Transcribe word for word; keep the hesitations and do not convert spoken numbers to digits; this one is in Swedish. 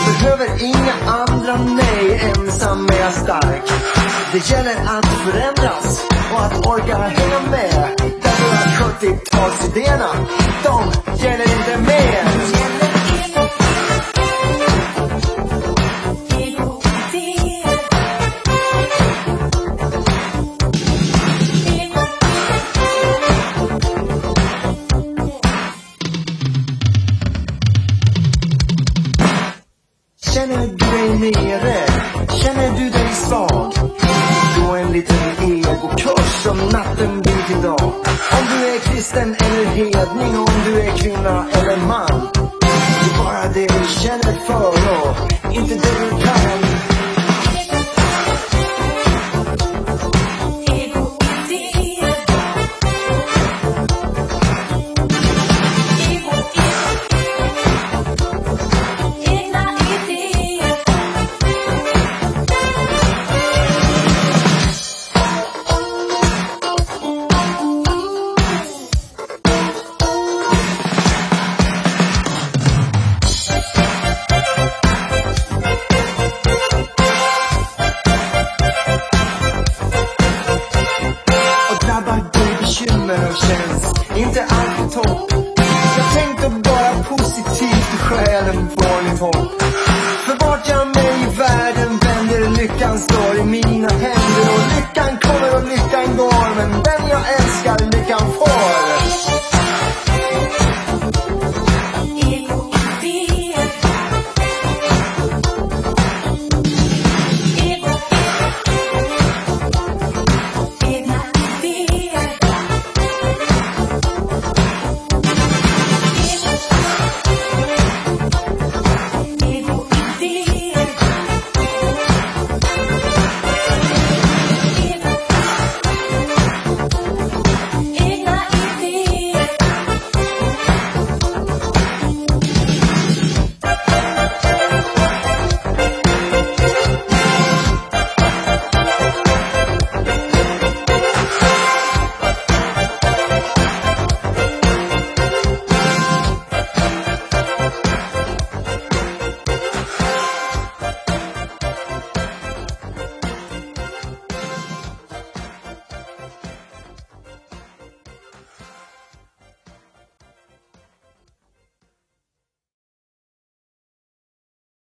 Behöver inga andra, nej, ensam är jag stark. Det gäller att förändras och att orka hänga med. Därför sjuttiotalsidéerna, de gäller inte mer. Känner du dig nere? Känner du dig svag? Gå en liten egokurs om natten blir till dag. Om du är kristen eller hedning, om du är kvinna eller man. Det är bara det du känner för och inte det du kan. Känns inte alltid topp. Jag tänkte bara positivt, själen får nytt hopp. För vart jag mig i världen vänder, lyckan står i mina